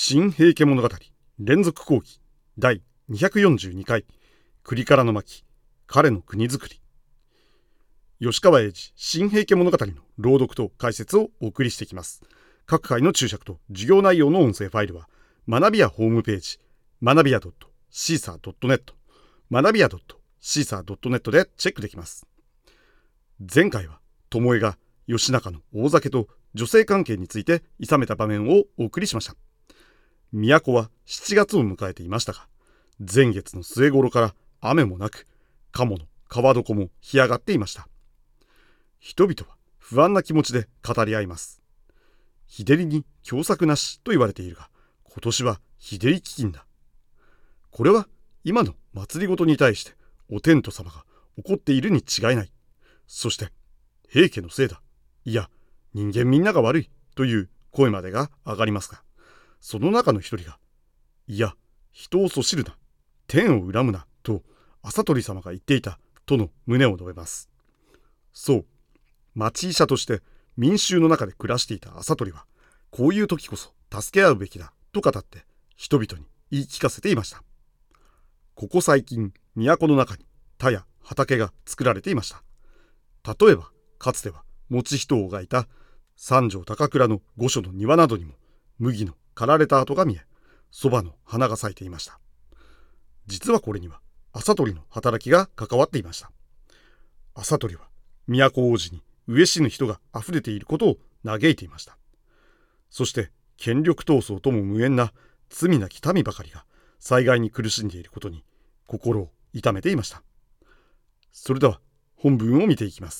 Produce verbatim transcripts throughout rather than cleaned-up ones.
新平家物語連続講義だいにひゃくよんじゅうにかい栗からの巻彼の国づくり。吉川英治新平家物語の朗読と解説をお送りしていきます。各回の注釈と授業内容の音声ファイルは学びやホームページ学びや シーサードットネット 学びや シーサードットネット でチェックできます。前回は巴が義仲の大酒と女性関係についていさめた場面をお送りしました。都はしちがつを迎えていましたが、前月の末頃から雨もなく、鴨の川床も干上がっていました。人々は不安な気持ちで語り合います。日照りに凶作なしと言われているが、今年は日照り飢饉だ。これは今の祭りごとに対してお天道様が怒っているに違いない。そして平家のせいだ。いや、人間みんなが悪いという声までが上がりますが、その中の一人が、いや、人をそしるな、天を恨むなと麻鳥様が言っていたとの旨を述べます。そう、町医者として民衆の中で暮らしていた麻鳥は、こういう時こそ助け合うべきだと語って人々に言い聞かせていました。ここ最近、都の中に田や畑が作られていました。例えば、かつては持ち人王がいた三条高倉の御所の庭などにも麦の刈られた跡が見え、そばの花が咲いていました。実はこれには麻鳥の働きが関わっていました。麻鳥は都王子に飢え死ぬ人があふれていることを嘆いていました。そして権力闘争とも無縁な罪なき民ばかりが災害に苦しんでいることに心を痛めていました。それでは本文を見ていきます。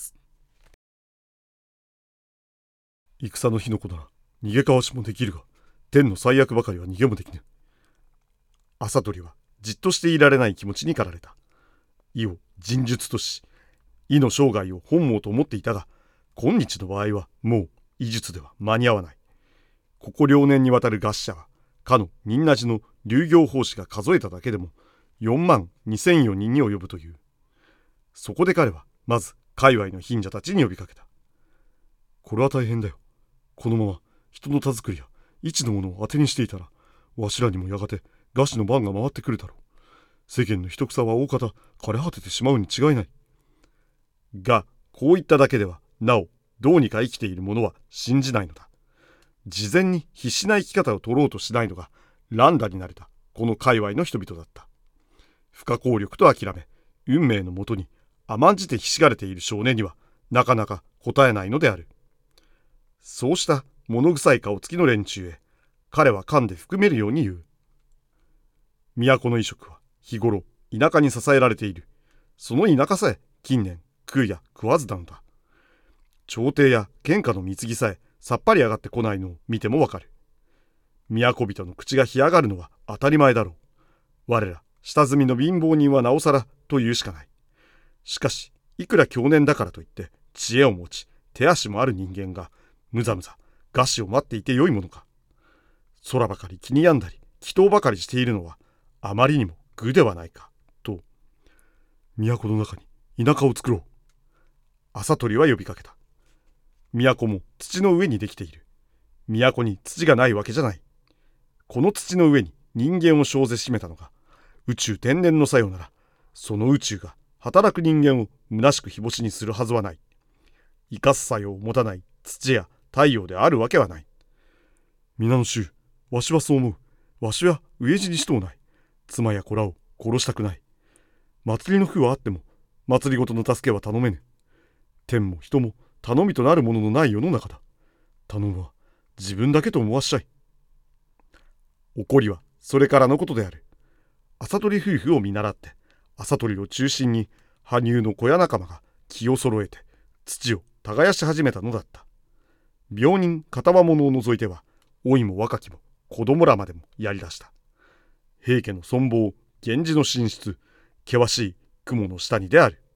戦の火の粉なら逃げかわしもできるが、天の最悪ばかりは逃げもできぬ。麻鳥はじっとしていられない気持ちに駆られた。意を人術とし、意の生涯を本望と思っていたが、今日の場合はもう医術では間に合わない。ここ両年にわたる餓死者は、かの仁和寺の流行法師が数えただけでもよんまんにせんよにんに及ぶという。そこで彼はまず界隈の貧者たちに呼びかけた。これは大変だよ。このまま人の田作りや一のものを当てにしていたら、わしらにもやがて餓死の番が回ってくるだろう。世間の人草は大方枯れ果ててしまうに違いない。が、こう言っただけではなおどうにか生きている者は信じないのだ。事前に必死な生き方を取ろうとしないのが乱打になれたこの界隈の人々だった。不可抗力と諦め、運命のもとに甘んじてひしがれている少年にはなかなか答えないのである。そうした物臭い顔つきの連中へ彼は噛んで含めるように言う。都の医職は日頃田舎に支えられている。その田舎さえ近年食うや食わずなのだ。朝廷や県下の貢ぎさえさっぱり上がってこないのを見てもわかる。都人の口が干上がるのは当たり前だろう。我ら下積みの貧乏人はなおさらと言うしかない。しかしいくら強年だからといって知恵を持ち手足もある人間がむざむざ餓死を待っていてよいものか。空ばかり気に病んだり祈祷ばかりしているのはあまりにも愚ではないかと。都の中に田舎を作ろう。麻鳥は呼びかけた。都も土の上にできている。都に土がないわけじゃない。この土の上に人間を生ぜしめたのが宇宙天然の作用なら、その宇宙が働く人間を虚しく日干しにするはずはない。生かす作用を持たない土や太陽であるわけはない。皆の衆、わしはそう思う。わしは飢え死にしとうない。妻や子らを殺したくない。祭りの風はあっても祭りごとの助けは頼めぬ。天も人も頼みとなるもののない世の中だ。頼むは自分だけと思わっしゃい。怒りはそれからのことである。麻鳥夫婦を見習って麻鳥を中心に羽生の小屋仲間が気を揃えて土を耕し始めたのだった。病人片輪物を除いては老いも若きも子供らまでもやりだした。平家の存亡、源氏の進出、険しい雲の下にである。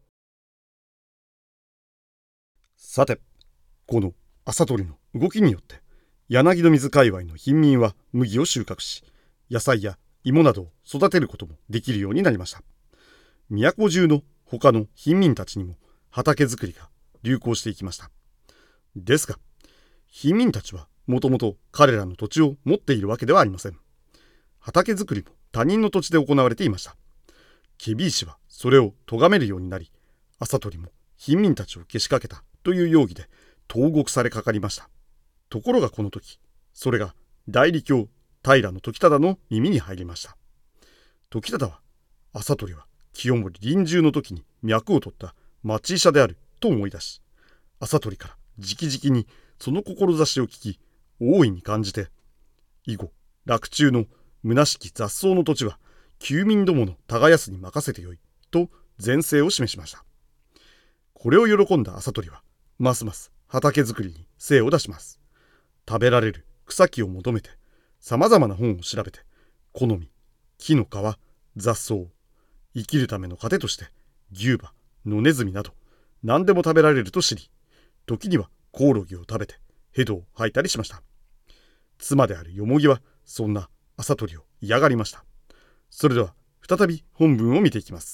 さて、この麻鳥の動きによって柳の水界隈の貧民は麦を収穫し、野菜や芋などを育てることもできるようになりました。都中の他の貧民たちにも畑作りが流行していきました。ですが、貧民たちはもともと彼らの土地を持っているわけではありません。畑作りも他人の土地で行われていました。ケビー氏はそれを咎めるようになり、朝取も貧民たちをけしかけたという容疑で投獄されかかりました。ところがこの時、それが代理教平時忠の耳に入りました。時忠は、朝取は清盛臨終の時に脈を取った町医者であると思い出し、朝取から直々にその志を聞き、大いに感じて、以後洛中の虚しき雑草の土地は休民どもの耕すに任せてよいと善政を示しました。これを喜んだ朝取は、ますます畑作りに精を出します。食べられる草木を求めて、さまざまな本を調べて、好み、木の皮、雑草、生きるための糧として牛馬、野ネズミなど何でも食べられると知り、時にはコオロギを食べてヘドを吐いたりしました。妻であるよもぎはそんな朝取を嫌がりました。それでは再び本文を見ていきます。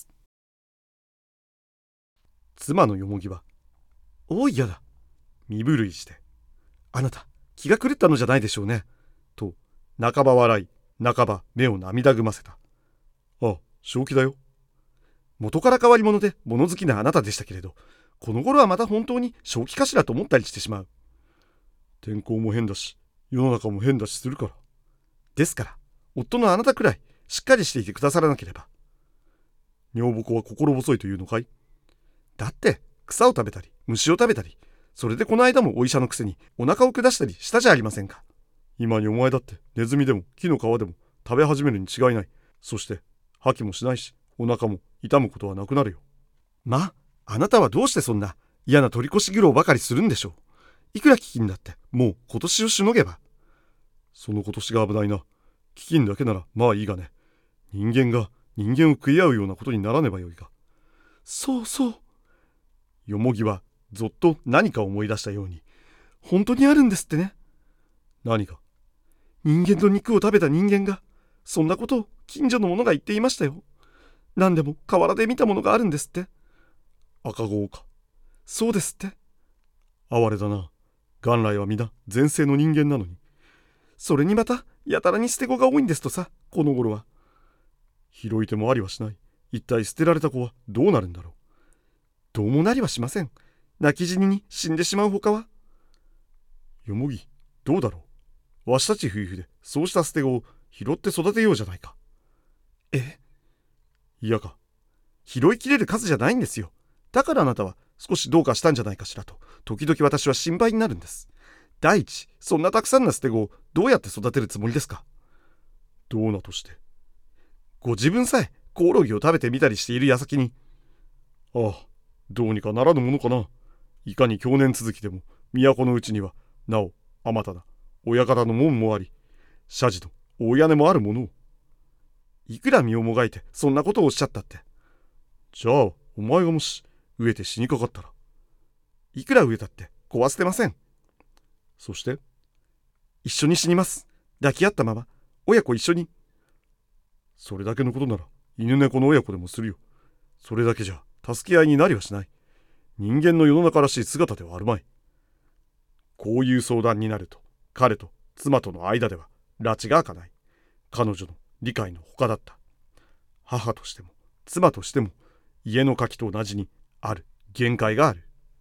妻のよもぎは、おいやだ、身震いして、あなた気が狂ったのじゃないでしょうね、と半ば笑い半ば目を涙ぐませた。ああ、正気だよ。元から変わり者で物好きなあなたでしたけれど、この頃はまた本当に正気かしらと思ったりしてしまう。天候も変だし、世の中も変だしするから。ですから、夫のあなたくらいしっかりしていてくださらなければ。女房子は心細いというのかい？だって草を食べたり虫を食べたり、それでこの間もお医者のくせにお腹を下したりしたじゃありませんか。今にお前だってネズミでも木の皮でも食べ始めるに違いない。そして吐きもしないし、お腹も痛むことはなくなるよ。まあ、あなたはどうしてそんな嫌な取り越し苦労ばかりするんでしょう。いくら飢饉だってもう今年をしのげば。その今年が危ないな。飢饉だけならまあいいがね。人間が人間を食い合うようなことにならねばよいが。そうそう。よもぎはぞっと何か思い出したように、本当にあるんですってね。何か？人間の肉を食べた人間が、そんなことを近所の者が言っていましたよ。何でも河原で見たものがあるんですって。赤子か。そうですって。哀れだな。元来は皆前世の人間なのに。それにまたやたらに捨て子が多いんですとさ、この頃は。拾い手もありはしない。一体捨てられた子はどうなるんだろう。どうもなりはしません。泣き死にに死んでしまうほかは。よもぎ、どうだろう。わしたち夫婦でそうした捨て子を拾って育てようじゃないか。え？いやか。拾いきれる数じゃないんですよ。だからあなたは少しどうかしたんじゃないかしらと、時々私は心配になるんです。第一、そんなたくさんの捨て子をどうやって育てるつもりですか。どうなとして。ご自分さえコオロギを食べてみたりしている矢先に。ああ、どうにかならぬものかな。いかに去年続きでも都のうちにはなおあまただ親方の門もあり、社寺の大屋根もあるものを。いくら身をもがいてそんなことをおっしゃったって。じゃあお前がもし飢えて死にかかったら。いくら飢えたって壊してません。そして一緒に死にます。抱き合ったまま親子一緒に。それだけのことなら犬猫の親子でもするよ。それだけじゃ助け合いになりはしない。人間の世の中らしい姿ではあるまい。こういう相談になると、彼と妻との間では拉致が開かない。彼女の理解のほかだった。母としても妻としても家の垣と同じにある限界がある。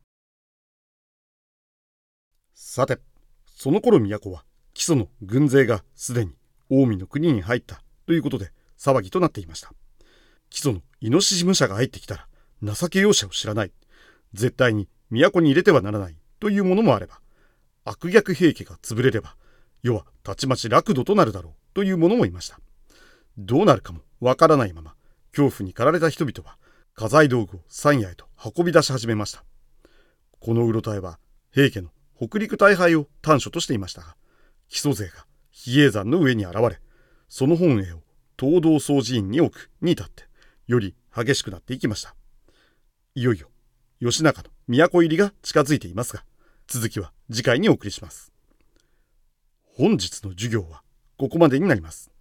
さて、その頃都は木曽の軍勢がすでに近江の国に入ったということで騒ぎとなっていました。木曽のイノシシ武者が入ってきたら情け容赦を知らない、絶対に都に入れてはならないというものもあれば、悪逆平家が潰れれば世はたちまち楽土となるだろうというものもいました。どうなるかもわからないまま、恐怖に駆られた人々は家財道具を山野へと運び出し始めました。このうろたえは平家の北陸大敗を短所としていましたが、木曽勢が比叡山の上に現れ、その本営を東道総寺院に置くに至ってより激しくなっていきました。いよいよ義仲の都入りが近づいていますが、続きは次回にお送りします。本日の授業はここまでになります。